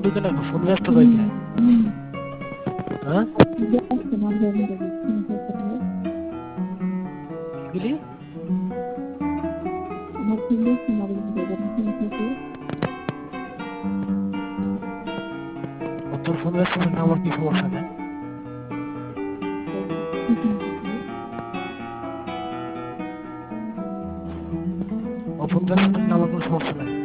ঢুকে না, ফোন ব্যস্ত কই কে? হ্যাঁ এগুলি তোর ফোন ব্যস্ত থাকলে আমার কি সমস্যা নেই? ও ফোন ব্যস্ত থাকলে আমার কোনো সমস্যা নাই।